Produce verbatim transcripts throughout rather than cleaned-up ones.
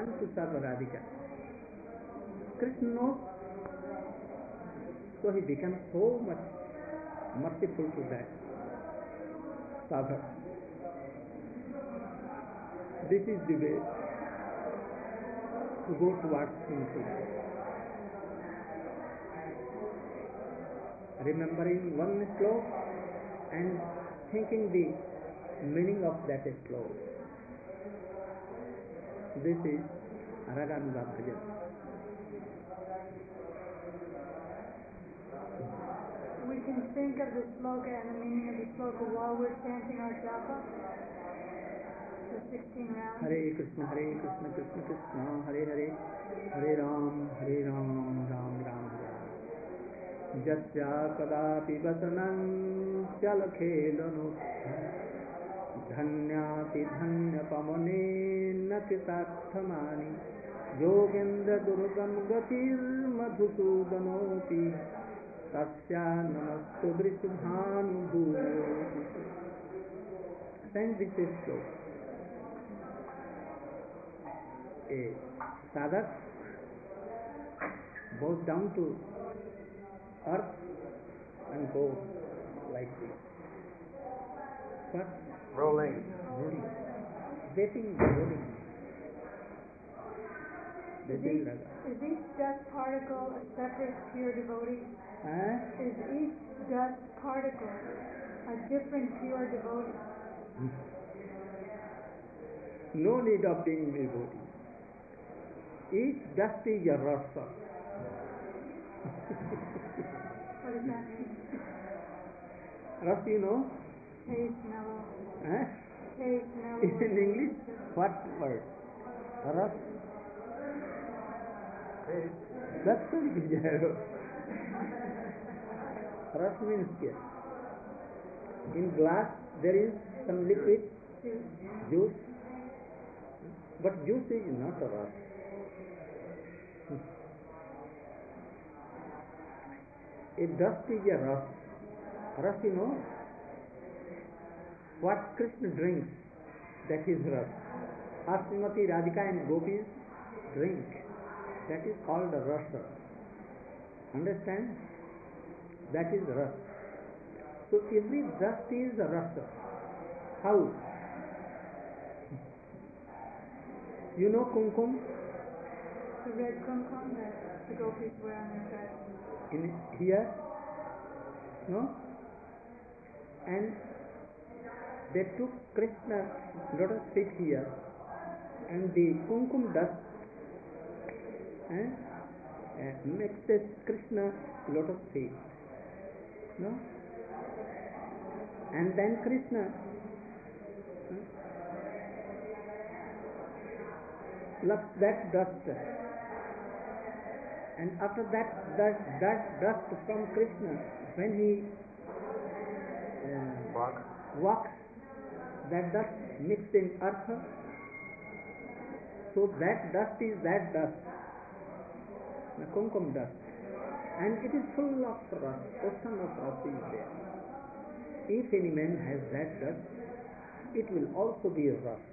to serve Radhika. Krishna knows, so he becomes so much merciful to that sadhak. This is the way to go towards Kunti. Remembering one sloka and thinking the meaning of that sloka. This is Raganuga Bhajan. We can think of the sloka and the meaning of the sloka while we're chanting our japa. The sixteen rounds. Hare Krishna, Hare Krishna, Krishna Krishna, Hare Hare, Hare Ram, Hare Ram, Ram Ram Ram. Jasya kadapi vasanam chalakhelano dhanyati dhanya pamane nakitathamani yogendra durgam gatir madhusudanopi tasya namastu drisubhanu bhuti. Send this sloka. A sadhak goes down to earth and goes like this. But rolling, rolling, waiting, rolling. Is each, is each dust particle a separate pure devotee? Uh? Is each dust particle a different pure devotee? No need of being devotee. Each dust is a rasa. What does that mean? Rasa, you know? Taste, mellow. Huh? Taste, mellow. In English, what word? Ras? taste. That's what it is. Ras means here. In glass there is some liquid, Juice. juice. But juice is not a ras. A dust is a ras. Ras, you know, what Krishna drinks, that is ras. Or Srimati Radhika and gopis drink, that is called a rasa. Understand? That is ras. So every dust is a rasa. How? You know kumkum? The red kumkum that the gopis wear on their head. In here? No? And they took Krishna lotus feet here, and the kumkum dust eh, uh, mixes Krishna lotus feet. No? And then Krishna eh, loves that dust. And after that, that, that dust from Krishna, when he uh, Walk. walks, that dust mixed in earth. So that dust is that dust, the kumkum dust. And it is full of rust, ocean of rust is there. If any man has that dust, it will also be a rust.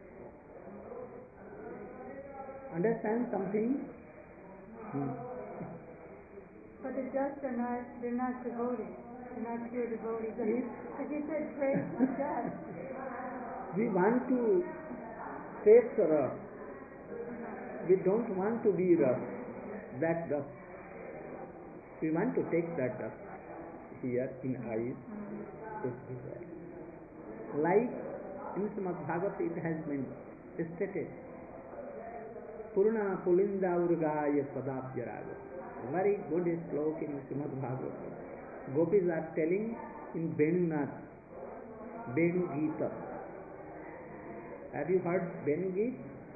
Understand something? Hmm. But the dust are not, they're not devotees. They're not pure devotees. Yes. Because you said praise the dust. We want to taste rust. We don't want to be rust, that dust. We want to take that dust here in eyes. Like in Srimad Bhagavata it has been stated, Purna Pulinda Urgaya Padabhyaraga. Very good sloka in Srimad Bhagavata. Gopis are telling in Benunath, Benu Gita. Have you heard Benu Gita?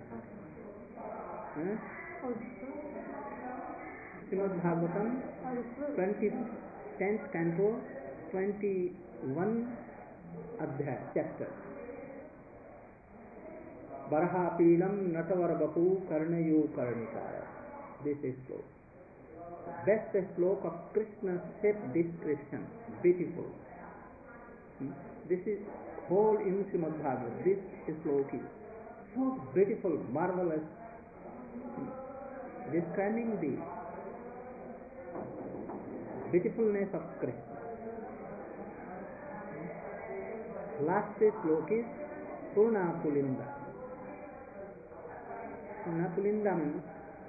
Huh? Oh, Srimad Bhagavatam, oh, the fruit. twenty tenth canto, twenty-one adhyaya, chapter. Baraha Pilam Natavarabapu Karnayu Karnikaya. This is sloka. Best sloka of Krishna's self-description. Beautiful. Hmm? This is whole in Srimad Bhagavatam. This sloka is so beautiful, marvelous. describing the beautifulness of Krishna. Last slok is Purna Pulinda. Purna Pulinda means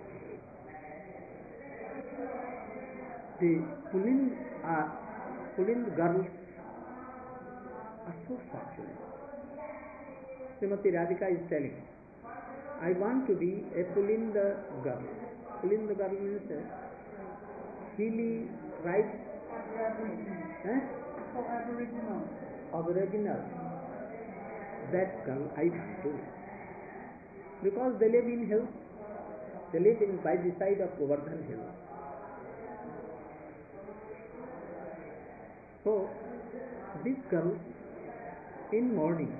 the Pulind are Pulind girls are so succulent. Srimati Radhika is telling, I want to be a Pulinda girl. Pulinda girl means a hilly, right? Eh? For Aboriginal. Aboriginal. That girl I want to be. Because they live in hills. They live in by the side of Govardhan Hill. So, this girl in morning,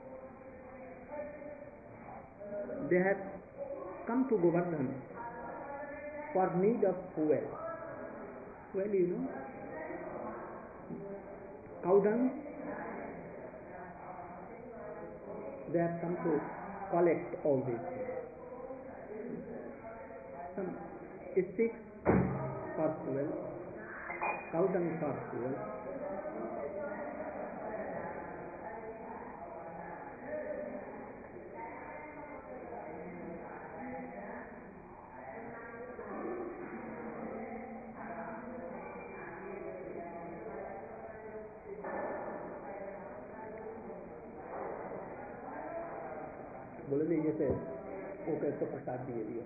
they have come to Govardhan for need of fuel. Fuel, you know, cow dung. They have come to collect all these things. Some sticks for fuel, cow dung for fuel. बोले नहीं जैसे वो कहते प्रसाद दिए दिया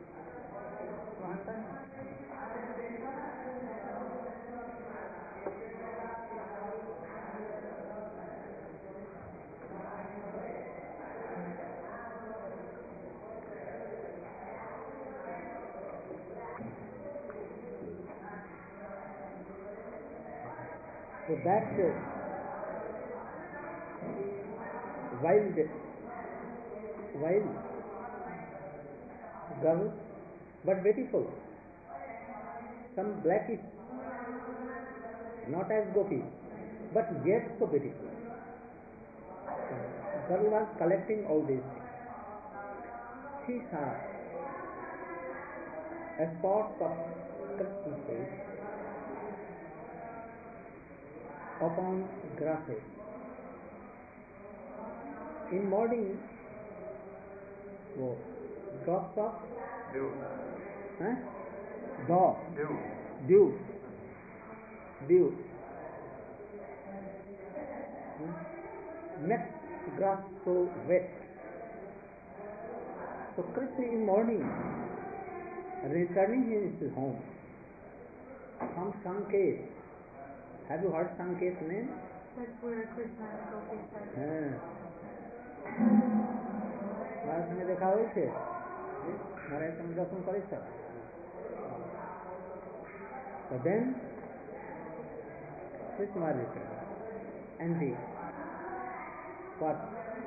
So that uh, wild wild girl, but beautiful. Some blackish, not as gopi, but yet so beautiful. Girl was collecting all these things. She saw a spot of Krishna face upon grasses. In morning, वो drops of dew, huh? Daw, dew, dew, dew. Hmm? Next grass so wet. So Krishna in morning, returning his home from Sanket. Have you heard Sanket's name? That's where Krishna and Gopi started. हाँ મારા સંગે દેખા હોય છે મારા તમે દર્શન કરી શકો. So then Krishna was returned and the what?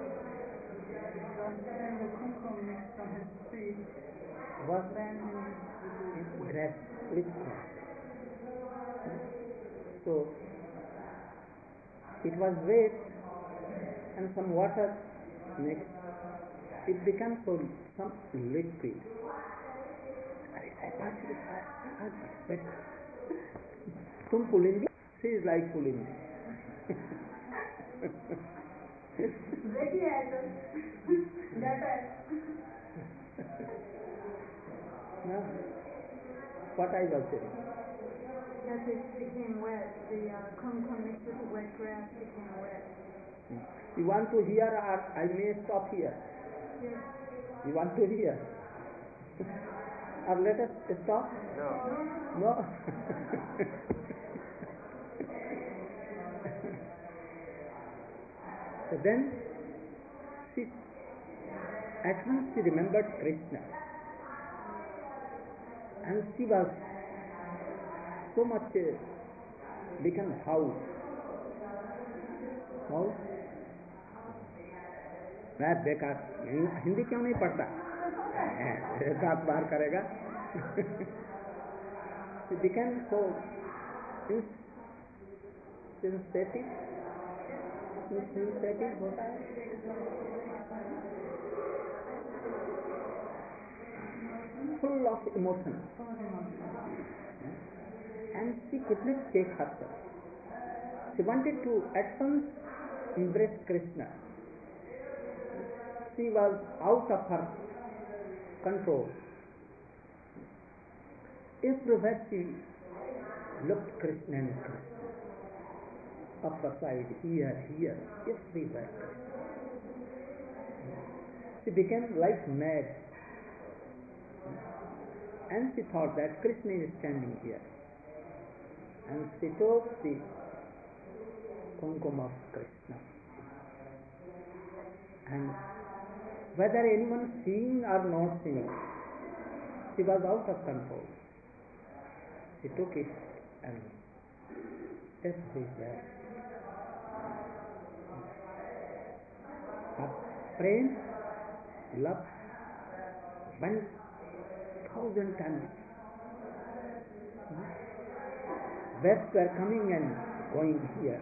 And the kumkum mixed from his feet Was ran in grass with grass. So it was wet and some water mixed. It became so some liquid. तुम पुलिंदी, she is like पुलिंदी. देखिए that No, what I was saying. that it became wet. The uh, kumkum mixed with the wet grass became wet. You want to hear or I may stop here? Yes. You want to hear? Or let us stop? no, No. So then she at once she remembered Krishna and she was so much uh, become how how मैं बेकार हिंदी क्यों नहीं पढ़ता दांत बाहर करेगा. She became so sensitive sensitive होता है. full of emotion, full of emotion. and she could not take herself. She wanted to at once embrace Krishna. She was out of her control. Everywhere she looked Krishna and Krishna. Up the side, here, here, everywhere. She became like mad. And she thought that Krishna is standing here. And she took the kumkum of Krishna. And whether anyone seeing or not seeing, she was out of control. She took it and everywhere. Her praying, love went thousand times. Waves were coming and going here.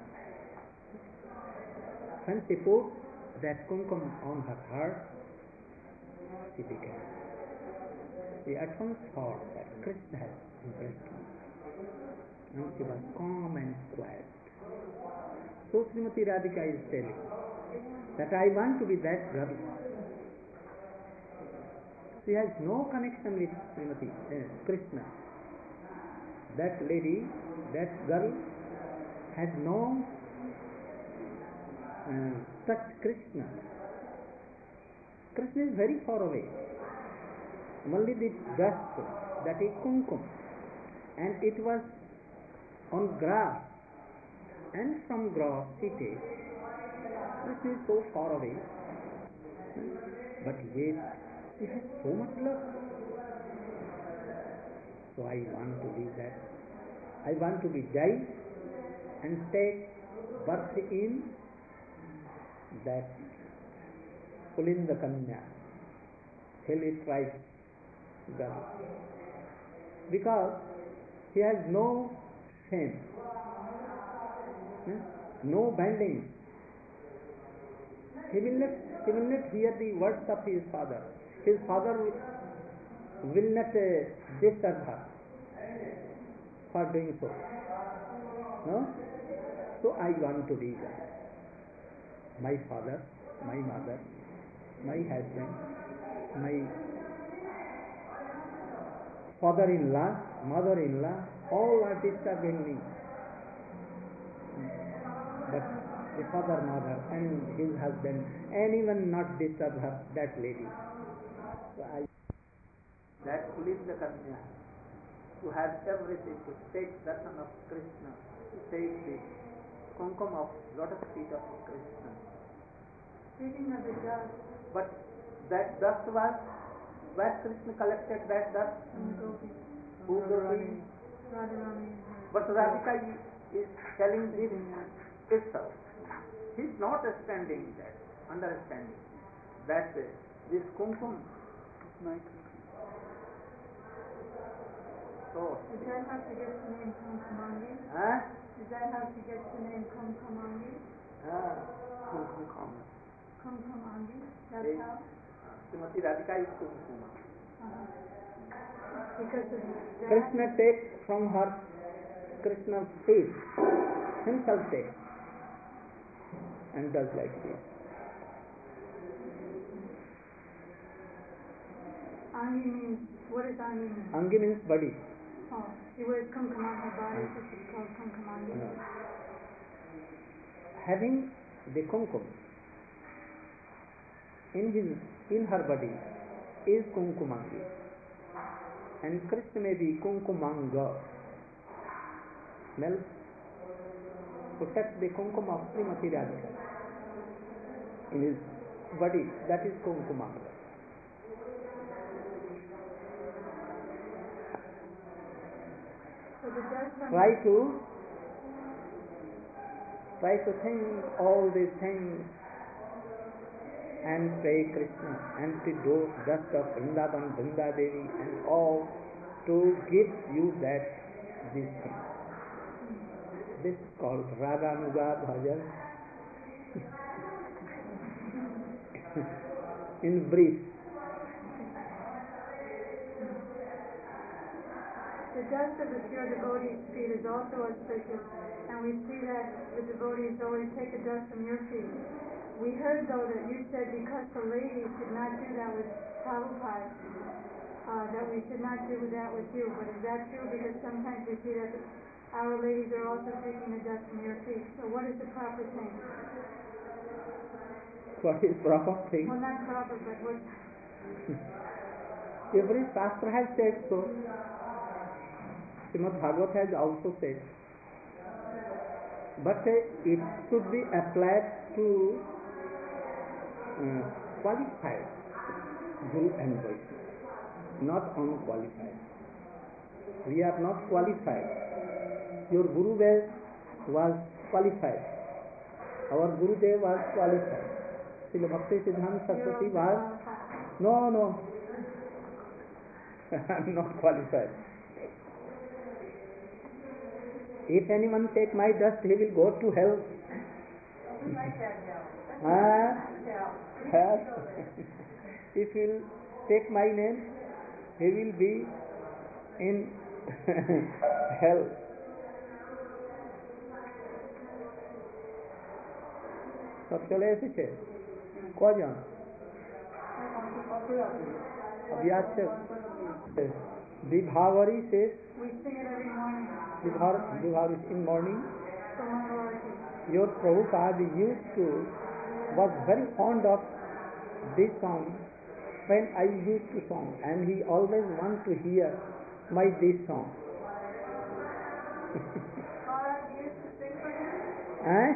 When she put that kumkum on her heart, she became. She at once thought that Krishna has impressed me. And she was calm and quiet. So Srimati Radhika is telling that I want to be that girl. She has no connection with Srimati uh, Krishna. That lady, that girl had no uh, touch Krishna. Krishna is very far away. Only the dust, that is kumkum, and it was on grass, and from grass she takes. Krishna is so far away, but yet he has so much love. So I want to be that. I want to be Jai and take birth in that Pulinda Kanya. Tell it right, girl. Because he has no shame, no bending. He will not, he will not hear the words of his father. His father will not uh, disturb her for doing so. No? So I want to be that. My father, my mother, my husband, my father-in-law, mother-in-law, all are disturbing me. But the father, mother, and his husband, anyone not disturb her, that lady. So I that Pulinda Kanya, to have everything, to take darshan of Krishna, to take the kumkum of lotus feet of Krishna. Speaking of the dust, But that dust was, where Krishna collected that dust? from the gopis, Who Gopi? Radharani, But Radhika is telling this itself. He is not understanding that, understanding that uh, this kumkum. So, is that how she gets the name Kumkumangi? huh? Is that how she gets the name Kumkumangi? Ah, kumkum. Kumkumangi? That's Yes. how? Srimati Radhika is kumkum. Uh-huh. Because of that, Krishna takes from her, Krishna's feet, himself takes, and does like this. Angi means, what does Angi mean? Angi means body. Oh, he wears kumkum on her body, so she's called Kumkumangi. Uh, having the kumkum in his in her body is kumkumangi, and Krishna may be kumkumanga. Smell, to touch the kumkum of Srimati Radhika in his body, that is kumkumanga. So the dust from Try to try to think all these things and pray Krishna and to do dust of Vrindavan, Vrinda Devi and all to give you that this thing. This is called Raganuga Bhajan. In brief. dust of the pure devotees' feet is also auspicious, and we see that the devotees always take the dust from your feet. We heard, though, that you said because the ladies did not do that with Prabhupada, uh, that we should not do that with you. But is that true? Because sometimes we see that our ladies are also taking the dust from your feet. So what is the proper thing? What is proper thing? Well, not proper, but what... Every Shastra has said so. Srimad Bhagavad has also said. But uh, it should be applied to uh, qualified Guru and Vaishnava, not unqualified. We are not qualified. Your Gurudev was qualified. Our Gurudev was qualified. Srila Bhakti Siddhanta Saraswati was... No, no. I am not qualified. If anyone take my dust, he will go to hell. Ah, if he will take my name, he will be in hell. सब चले ऐसे छे कौन अभ्यास Vibhavari says We sing it every morning. Vibhavari in morning. So Mangalarti. Your Prabhupada used to was very fond of this song when I used to song, and he always want to hear my this song. Eh?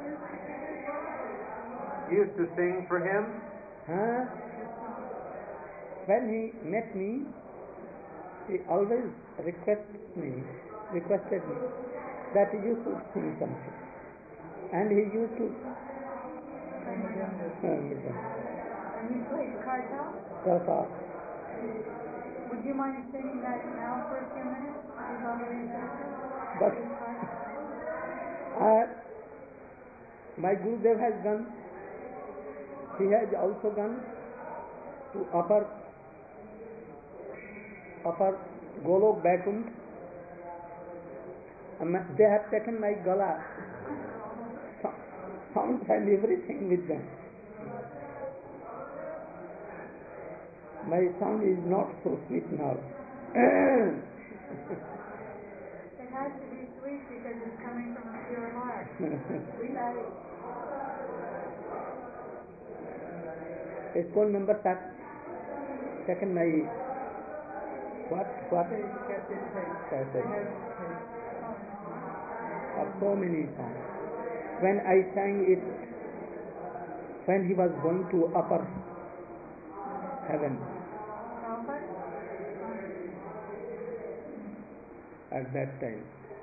Used to sing for him? Huh? When he met me, he always requested me, requested me that you should sing something, and he used to. And you played Kartal? Kartal. Would you mind singing that now for a few minutes? But uh, my Gurudev has gone. He has also gone to upper upper Golok Vaikuntha. They have taken my gala, sound and everything with them. My sound is not so sweet now. It has to be sweet because it's coming from a pure heart. We got it. A phone number that taken my what what cassette of so many songs. When I sang it, when he was going to upper heaven, at that time,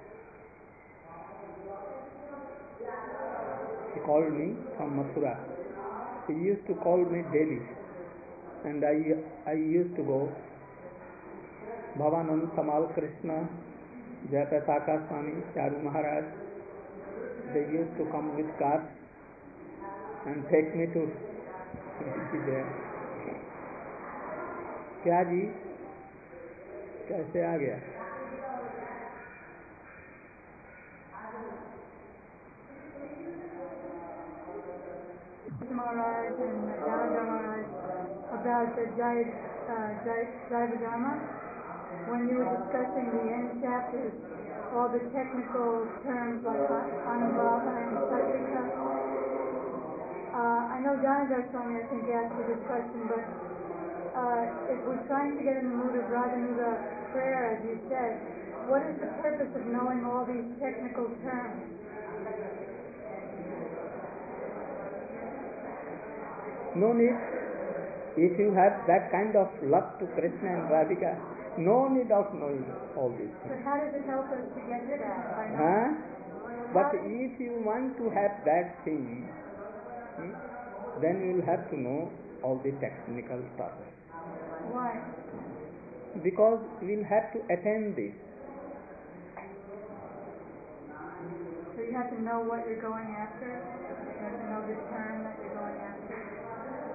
he called me from Mathura. He used to call me daily, and I I used to go. Bhavanand, Tamal Krishna, Jayapataka Swami, Charu Maharaj, they used to come with cars and take me to there. क्या जी कैसे आ गया Maharaj and Dada Maharaj about the Jai, uh, Jai, Jaiva Dharma. When you were discussing the end chapters, all the technical terms like Anubhava and Satvika, uh, I know Dhanadhar Swami, I think, asked you this question, but uh, if we're trying to get in the mood of Radhanuga prayer, as you said, what is the purpose of knowing all these technical terms? No need. If you have that kind of luck to Krishna and Radhika, no need of knowing all these things. But how does it help us to get to that? By huh? But if you want to have that thing, hmm, then you will have to know all the technical stuff. Why? Because you will have to attain this. So you have to know what you're going after? You have to know the term that you're going after?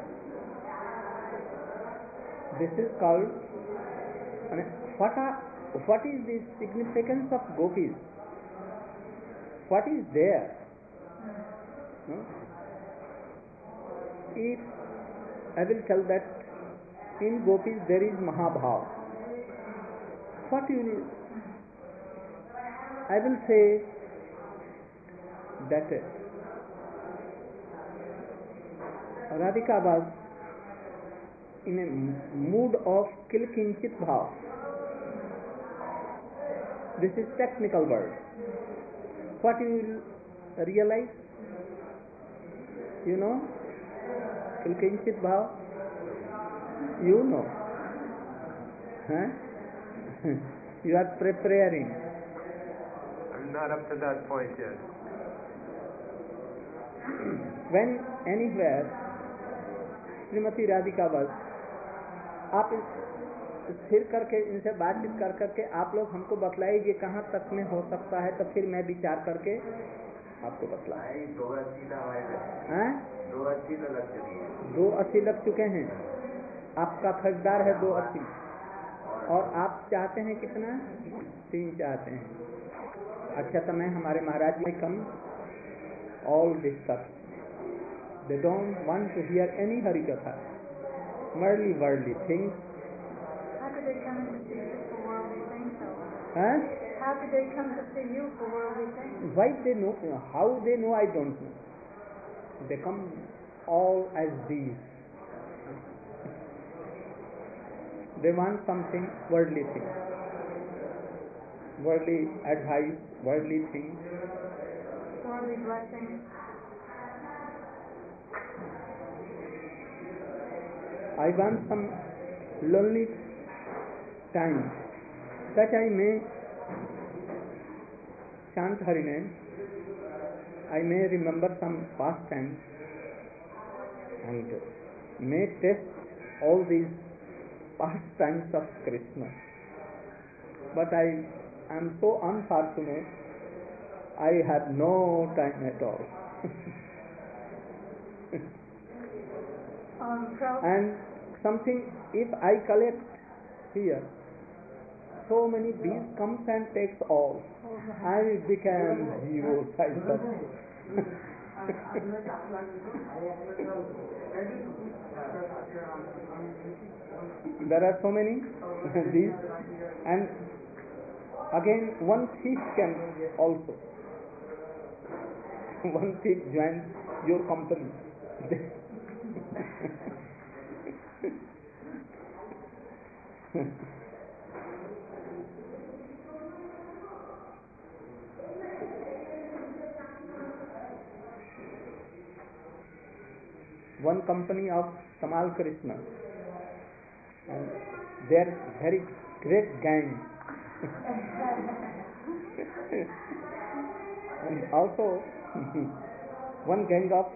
This is called, I mean, what are what is the significance of gopis? What is there? Hmm? If I will tell that in gopis there is Mahabhav, what you will, I will say that Radhika was in a mood of kil kinchit bhav. This is technical word. What you will realize? You know? Kil kinchit bhav? You know. Huh? You are preparing. I'm not up to that point yet. When anywhere Shrimati Radhika बस आप स्थिर करके इनसे बातचीत कर करके आप लोग हमको बतलाइए कहाँ तक में हो सकता है, तो फिर मैं विचार करके आपको बतलाऊं। दो अस्सी हैं? दो अस्सी तो लग चुकी है। दो अस्सी लग चुके हैं। आपका खरीदार है दो अस्सी और आप चाहते हैं कितना? तीन चाहते हैं। अच्छा, तो मैं हमारे महाराज में come all discuss. They don't want to hear any harikatha, merely worldly things. How could they come to see you for worldly things, though? Huh? How could they come to see you for worldly things? Why they know? How they know? I don't know. They come all as these. They want something worldly things, worldly advice, worldly things, worldly blessings. I want some lonely time that I may chant Hari name, I may remember some past times and may test all these past times of Krishna. But I am so unfortunate, I have no time at all. um, and something, if I collect here, so many bees comes and takes all. I became zero. There are so many bees, and again one thief can also. One thief joins your company. One company of Tamal Krishna, and they are very great gang. And also one gang of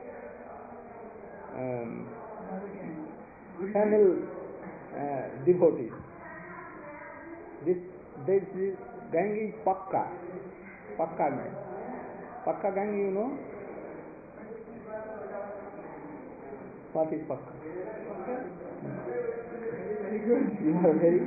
um, Tamil uh, devotees. This this is gang is Pakka, Pakka gang. Pakka gang, you know? What is Pakka? Very good. You are very.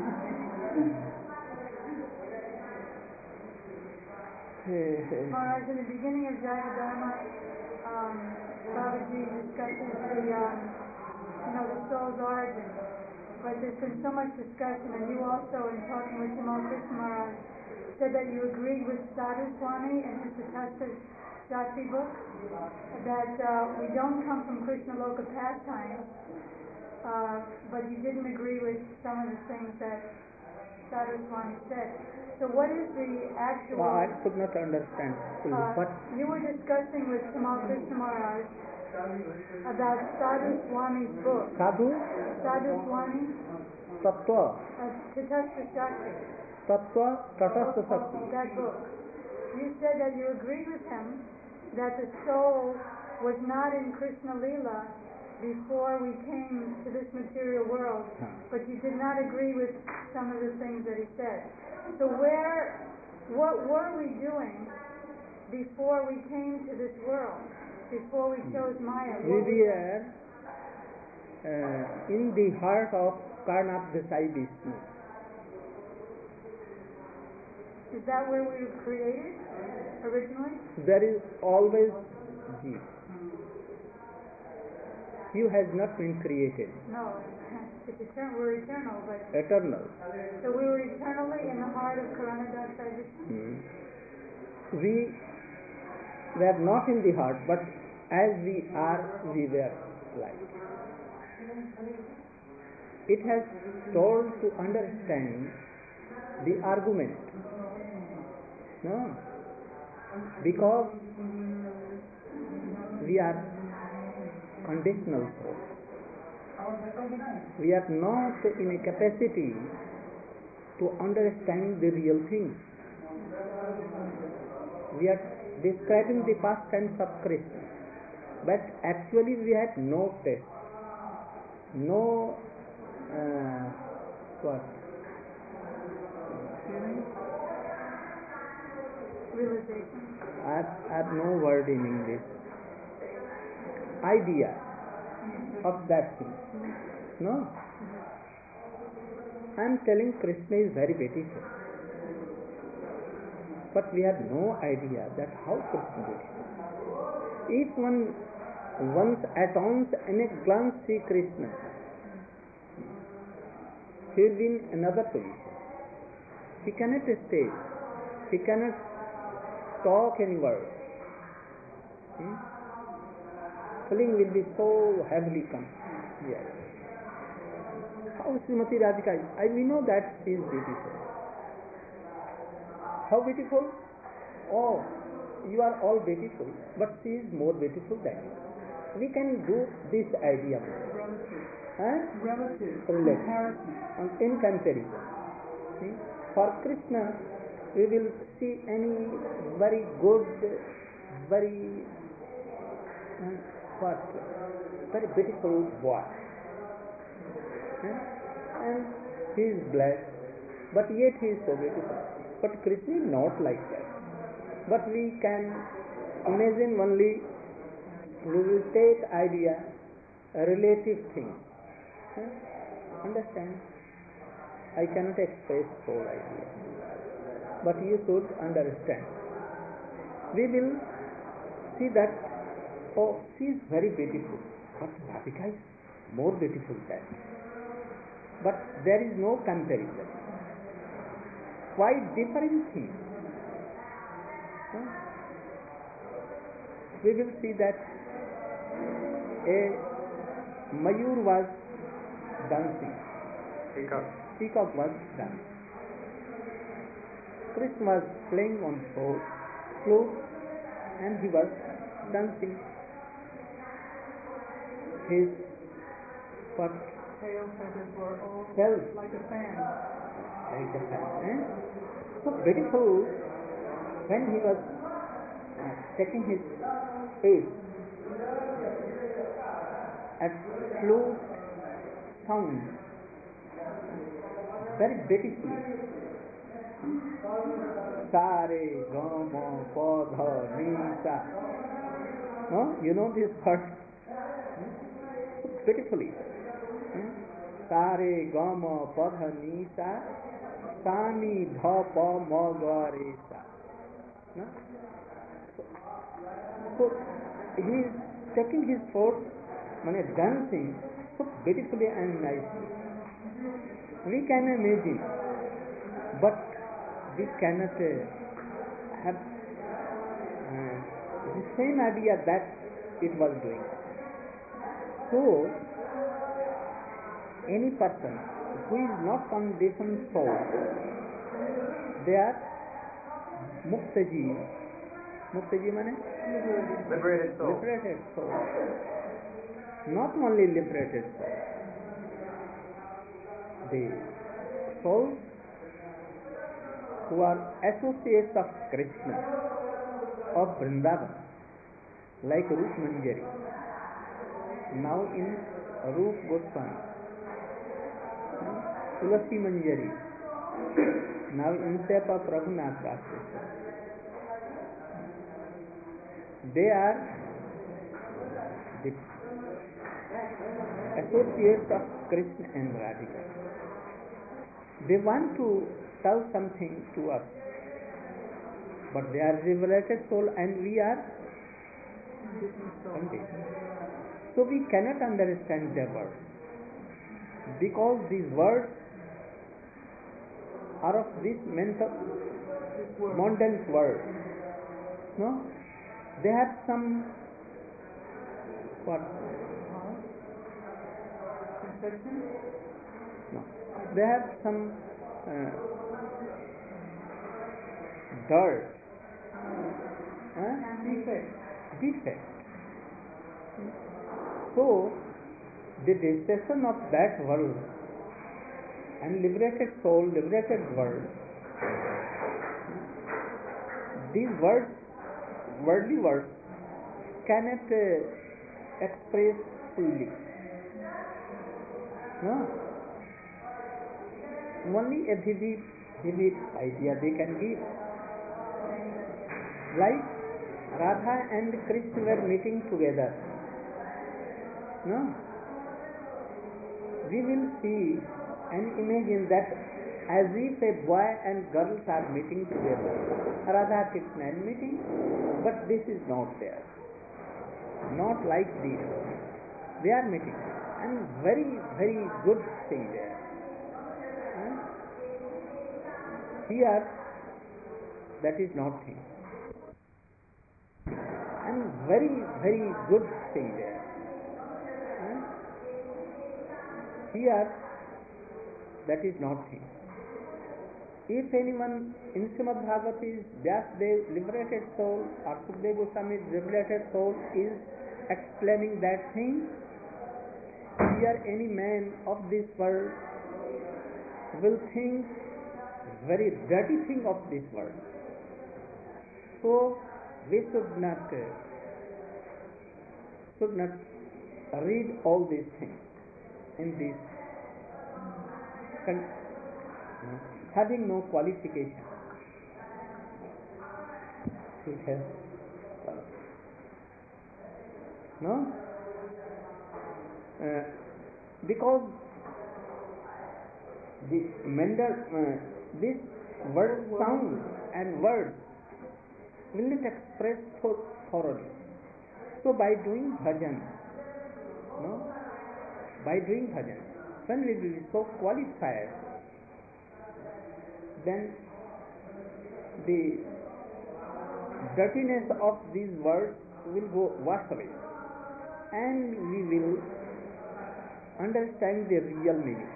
Maharaj, in the beginning of Jaiva Dharma, um, Babaji discusses the, um, you know, the soul's origin. But there's been so much discussion, and you also, in talking with Tamal Krishna Maharaj, said that you agreed with Sadhu Swami and his Tatastha Jati book, that uh, we don't come from Krishna Loka pastime, uh, but you didn't agree with some of the things that Sadhu Swami said. So what is the actual... Well, I could not understand. Uh, what? You were discussing with Tamal Krishna Maharaj about Sadhu Swami's book. Sadhu? Sadhu Swami? Tattva. Uh, Tatastha Shakti. Tattva Tatastha Shakti. That book. You said that you agreed with him that the soul was not in Krishna Lila before we came to this material world, huh. but you did not agree with some of the things that he said. So where, what were we doing before we came to this world, before we chose Maya? We were uh, in the heart of Karnath Desai Vishnu. Is that where we were created originally? There is always Jeev. You has not been created. No, it's eternal. We're eternal, but Eternal. so we were eternally in the heart of Karanadas Sai Vishnu. Hmm. We were not in the heart, but as we are, we were like. It has told to understand the argument. No. Because we are conditional souls. We are not in a capacity to understand the real things. We are describing the past tense of Krishna, but actually we had no taste, no uh, what? Realization. I have, I have no word in English. Idea of that thing. No. I am telling Krishna is very beautiful, but we have no idea that how Krishna is beautiful. If one once at once in a glance see Krishna, he will be in another position. He cannot stay. He cannot talk any word. Hmm? Feeling will be so heavily come. Yes. How Srimati Radhika is? I we know that she is beautiful. How beautiful? Oh, you are all beautiful, but she is more beautiful than you. We can do this idea. Relative. Huh? Relative. Relative. Comparison. And in comparison. See? For Krishna, we will see any very good, very uh, what, very beautiful boy. Huh? And he is black, but yet he is so beautiful. But Krishna is not like that. But we can imagine only, we will take idea, a relative thing. Huh? Understand? I cannot express whole idea, but you should understand. We will see that, oh, she is very beautiful, but Radhika is more beautiful than me. But there is no comparison. Quite different things. Huh? We will see that a Mayur was dancing. Peacock. Peacock was dancing. Krishna was playing on flute and he was dancing. His what? Tail feathers were all Tail. like a fan. Like a fan. Eh? So beautiful when he was uh, taking his aid at flute sound, very beautifully. Sare, Gama, Padha, Nisa. No? You know this part? So beautifully. Sare, Gama, Padha, Nisa, Sani, Dhapa, Maga, Resa. No? So he is taking his force, mane dancing so beautifully and nicely. We can imagine, but we cannot uh, have uh, the same idea that it was doing. So, any person who is not conditioned soul, they are Muktaji. Muktaji means Liberated soul. liberated soul. Not only liberated soul. The souls who are associates of Krishna, of Vrindavan, like Rup Manjari, now in Rup Goswami, Tulasi Manjari, now in shape of Raghunath Das. They are the associates of Krishna and Radhika. They want to tell something to us but they are liberated soul and we are different souls. conditioned. So we cannot understand their words because these words are of this mental This word. mundane world. No, they have some what? Conception? No, they have some uh, dirt, huh? Defect. defect. So the destruction of that world and liberated soul, liberated world, these words, worldly words, cannot uh, express fully. No, only a vivid, vivid idea they can give. Like Radha and Krishna were meeting together. No, we will see and imagine that as if a boy and girls are meeting together. Radha Krishna are meeting, but this is not there. Not like this. They are meeting, and very, very good thing there. Huh? Here, that is not thing. And very, very good thing there. Huh? Here, that is not thing. If anyone in Srimad Bhagavad is Vyasadeva, liberated soul, or Sukadeva Goswami's liberated soul is explaining that thing, here any man of this world will think very dirty thing of this world. So we should not uh, should not read all these things in this con- uh, having no qualification. It has uh, no uh, because the Mendel uh, this word sound and words will not express so thoroughly. So by doing bhajan, no, by doing bhajan, when we will be so qualified, then the dirtiness of these words will go wash away, and we will understand the real meaning.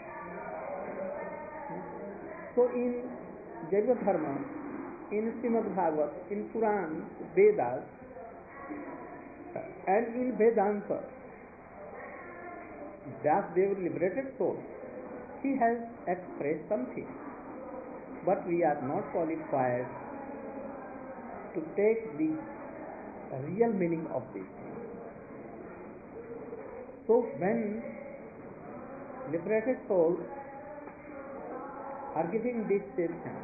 So in Jaiva Dharma, in Srimad Bhagavad, in Puran, Vedas, and in Vedanta, Vyasadeva, liberated soul, he has expressed something, but we are not qualified to take the real meaning of this. So when liberated souls are giving this description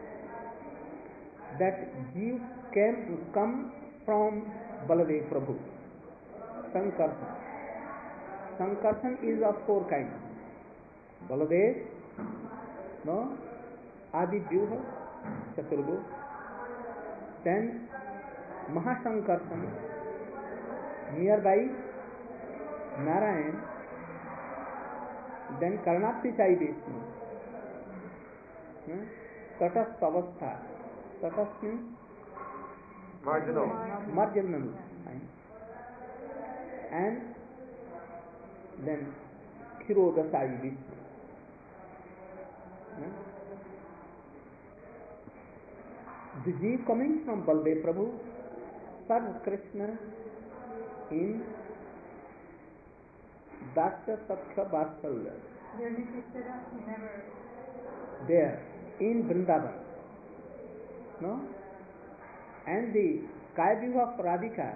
that Jeev came come from Baladev Prabhu, Sankarshan. Sankarshan is of four kinds. Baladev, no, Adi Vyuha, Chaturga, then Mahasankarshan, nearby Narayan, then Karnaptichai Vishnu, Tatastha Avastha. Tatastha means Marginal. marginal, and then Khirodasai Vishnu. The Jeev coming from Baldev Prabhu served Krishna in Dasya Sakhya Vatsalya, Where did you sit up? You never. there in Vrindavan. No? And the Kaiviva of Radhika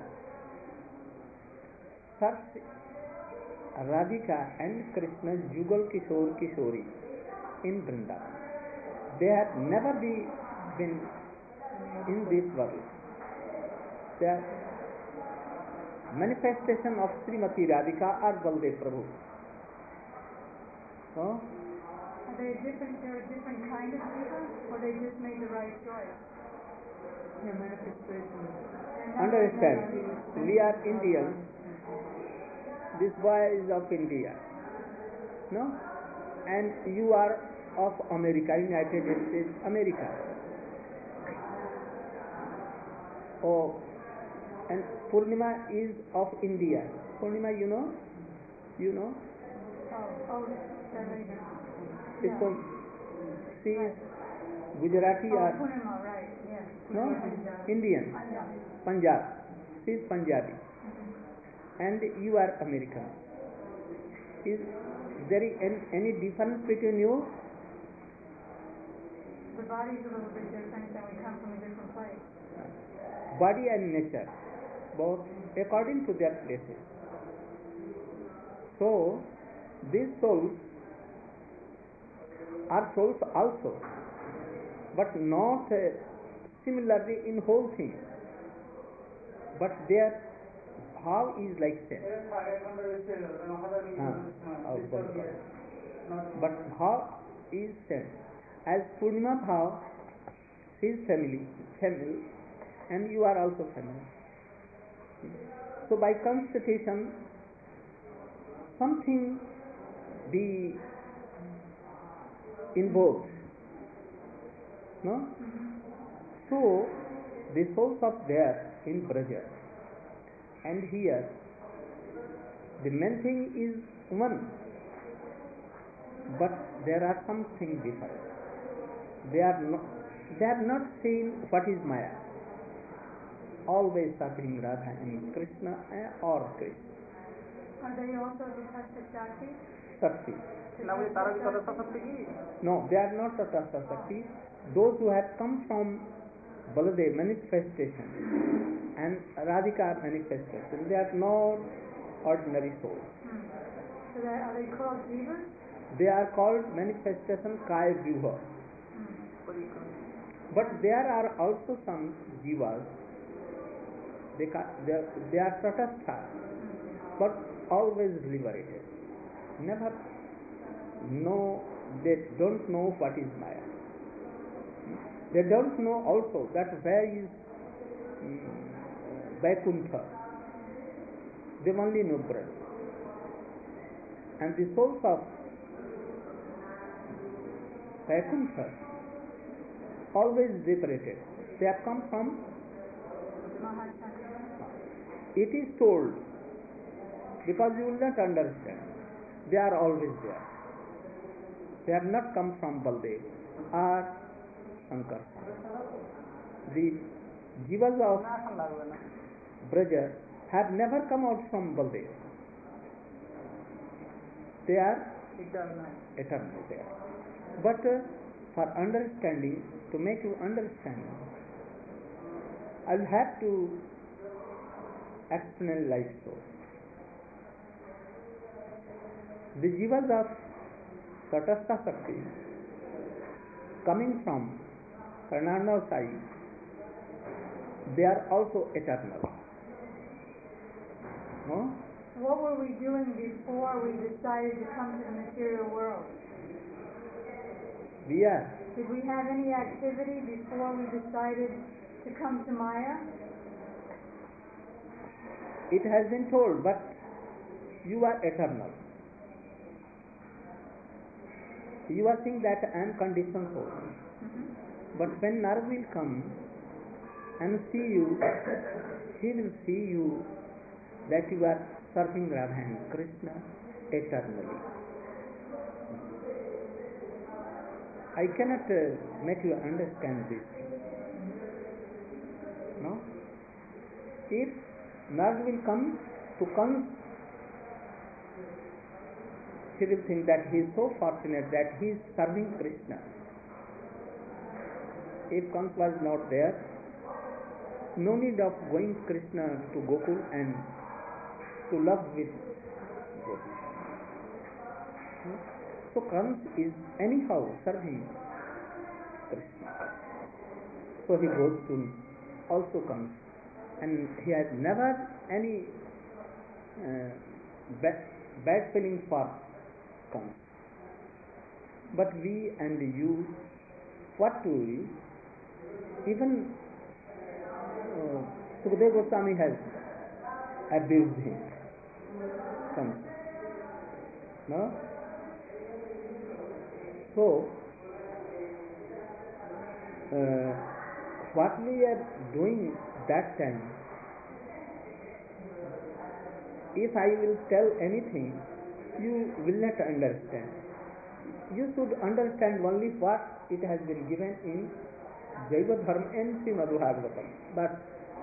serves Radhika and Krishna Jugal Kishore Kishori in Vrindavan. They have never be, been in this world. They are manifestation of Srimati Radhika or Baldev Prabhu. So, Are they different? They're a different kind of jiva, or they just made the right choice? Yeah, manifestation. Understand? We are Indians. This boy is of India. No? And you are of America, United States, America. Oh, and Purnima is of India. Purnima, you know? You know? Oh, oh, sorry. It's Yeah. from, she is Gujarati Oh, or Purnima, right, yes. no? Punjab. Indian. Punjab. Punjab. She is Punjabi. And you are American. Is there any, any difference between you? The body's a little bit different and we come from a different place. Body and nature, both according to their places. So, these souls are souls also, but not uh, similarly in whole thing. But their how is like same. Ah, oh, but how is same. As Purnima Bhav, she is family, family, and you are also family. So by constitution, something be involved. No? So the souls of there in Braja and here, the main thing is one, but there are something different. They are not, they have not seen what is Maya. Always serving Radha and Krishna or Krishna. Are they also Vitasta Shakti? Shakti. Vitasta Shakti? No, they are not Tatastha Shakti. Those who have come from Baladev manifestation and Radhika manifestation, they are not ordinary souls. Hmm. So they, are they called jivas? They are called manifestation Kaya Vyuha. But there are also some jivas. They, they, are, they are tatastha, but always liberated. Never know, they don't know what is Maya. They don't know also that where is um, Vaikuntha. They only know Braj. And the souls of Vaikuntha always liberated. They have come from, it is told, because you will not understand. They are always there. They have not come from Baldev or Shankar. The jivas of Braja have never come out from Baldev. They are eternal, eternal there. But uh, for understanding, to make you understand, I will have to explain like so. The jivas of Tatastha Shakti coming from Karnarnav Sai, they are also eternal. No? What were we doing before we decided to come to the material world? We are. Did we have any activity before we decided to come to Maya? It has been told, but you are eternal. You are saying that I am conditioned soul. Mm-hmm. But when Nara will come and see you, he will see you that you are serving Radha and Krishna eternally. I cannot uh, make you understand this. No? If Nara will come to come, he will think that he is so fortunate that he is serving Krishna. If Kans was not there, no need of going Krishna to Gokul and to love with Gopi. So Kans is anyhow serving Krishna. So he goes to also Kans, and he has never any uh, bad, bad feeling for Kans. But we and you, what do we? Even uh, Sukadeva Goswami has abused him. Come. No? So, uh, what we are doing that time, if I will tell anything, you will not understand. You should understand only what it has been given in Jaiva Dharma and Srimad Bhagavatam. But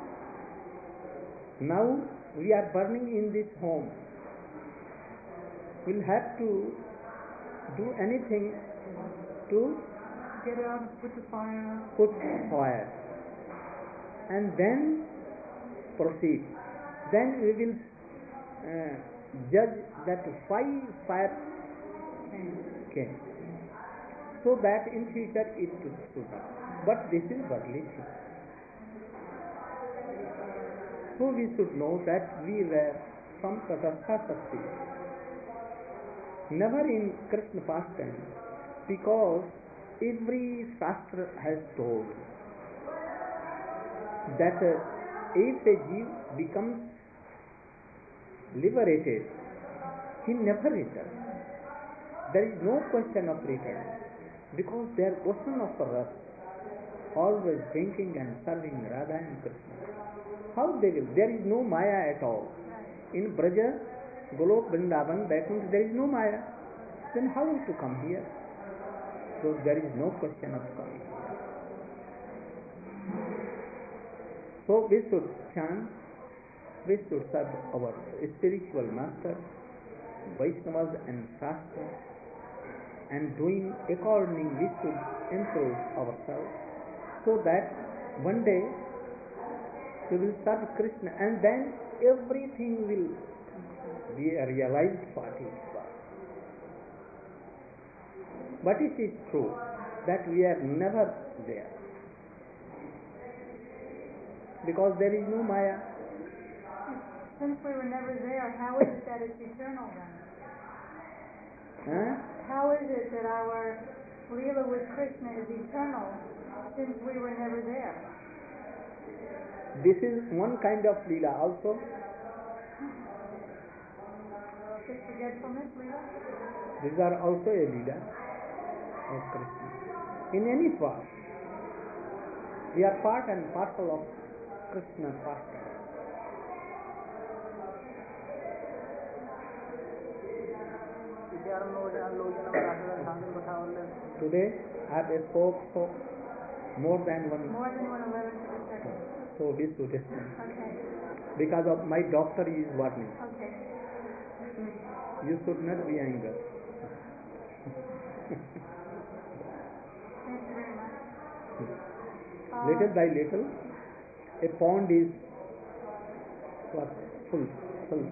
now we are burning in this home. We'll have to do anything to Get out, put the fire out. put fire and then proceed. Then we will uh, judge that why fire came, so that in future it should not. But this is worldly thing. So we should know that we were from Tatastha Shakti, never in Krishna pastime, because every Shastra has told that uh, if a Jeev becomes liberated, he never returns. There is no question of return, because they are ocean of rasa, always drinking and serving Radha and Krishna. How they will? There is no Maya at all. In Braja, Golok, Vrindavan, Vaikuntha, there is no Maya. Then how to come here? So there is no question of coming here. So we should chant, we should serve our spiritual master, Vaishnavas and Shastra, and doing accordingly we should improve ourselves, so that one day we will serve Krishna and then everything will be realized what is what. But it is true that we are never there, because there is no Maya. Since we were never there, how is it that it's eternal then? Huh? How is it that our Leela with Krishna is eternal, since we were never there? This is one kind of Leela also. Just forgetfulness, Leela? These are also a Leela of Krishna. In any form, we are part and parcel of Krishna's pastime. Today I have spoke so more than one, More than one eleven to the second. so we should listen. Okay. Because of my doctor is warning. Okay. You should not be angry. Thank you very much. Uh, Little by little, a pond is what? Full, full.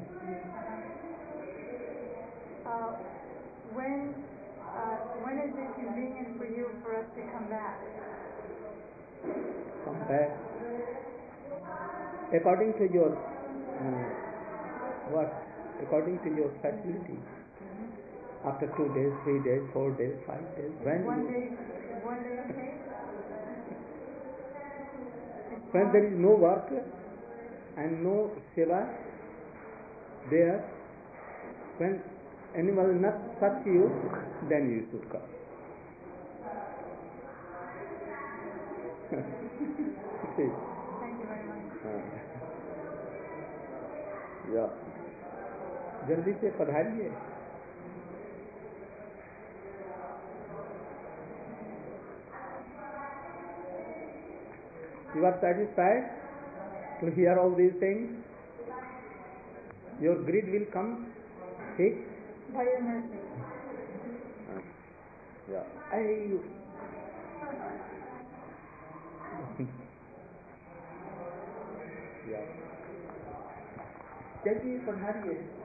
Uh, when uh, when is it convenient for you for us to come back? Come back. According to your uh, what? According to your facility. After two days, three days, four days, five days. When One day, is one day okay? when there is no work and no seva there, when anyone will not touch you, then you should come. See. Thank you very much. या जल्दी से पधारिए. You are satisfied to hear all these things? Your greed will come. ठीक? By your mercy. Yeah. I. Yeah. जल्दी पधारिए.